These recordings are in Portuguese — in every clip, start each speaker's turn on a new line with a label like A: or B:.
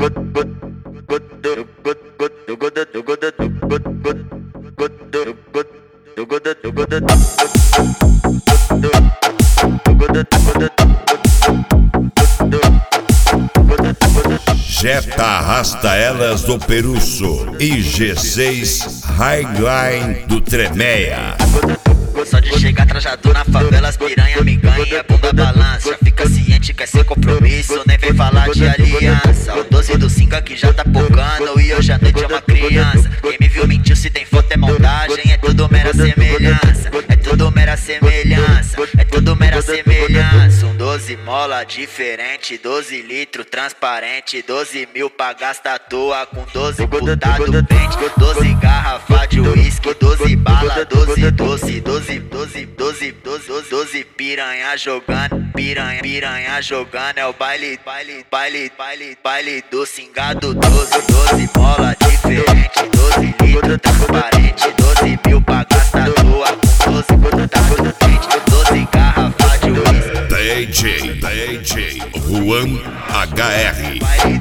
A: Jetta arrasta elas do Peruço e G6 Highline do Tremeia.
B: Só de chegar trajado na favela, as piranha me ganha, bunda balança. Já fica ciente, quer ser compromisso, nem vem falar de aliança. O 12 do 5 aqui já tá pocando e hoje à noite é uma criança. Quem me viu mentiu, se tem foto é montagem, é tudo mera semelhança. É tudo mera semelhança, é tudo mera semelhança. 12 mola diferente, 12 litros transparente, 12 mil pra gastar à toa com 12 puta do pente, 12 garrafa de uísque, 12 bala, 12 doce, 12 piranha jogando, piranha jogando, é o baile do cingado. 12 mola diferente, 12 litros transparente, 12 mil pra gastar à toa com 12 puta do pente, 12 garrafa de uísque.
A: DJ Juan HR.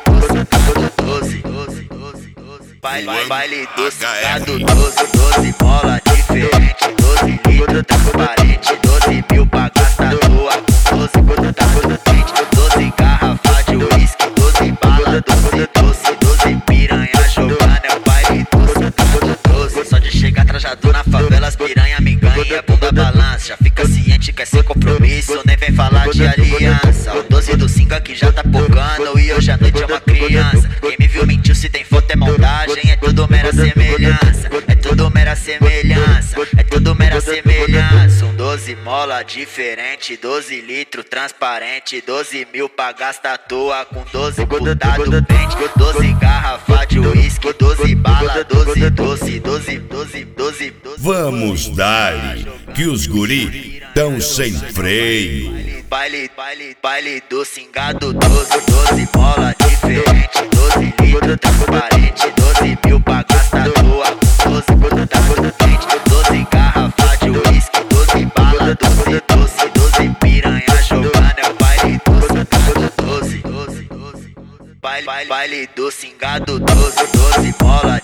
B: Baile do cingado, 12 mola diferente, 12 litros transparente, 12 mil pra gastar à toa com 12 puta do pente, 12 garrafa de uísque, 12 bala, 12 doce, 12 piranha jogando, é o baile do cingado. 12 só de chegar trajado na favela, as piranha me ganha, bunda balança. Já fica ciente, quer ser compromisso, nem vem falar de aliança. O 12 do 5 aqui já tá pocando e hoje à noite é uma criança. Quem me viu mentiu, se tem foto é montagem, é tudo mera semelhança. É tudo mera semelhança, é tudo mera semelhança. 12 mola diferente, 12 litros transparente, 12 mil pra gastar à toa com 12 puta do pente, 12 garrafa de uísque, 12 bala, 12 doce, 12.
A: Vamos dar-lhe que os guri tão sem freio.
B: Baile do cingado, 12 mola diferente, 12 litros transparente, 12 mil pra gastar à toa com 12 puta do pente, 12 garrafa de uísque, 12 bala, 12 doce, 12 piranha jogando, é o baile do cingado. 12 baile do cingado, 12 mola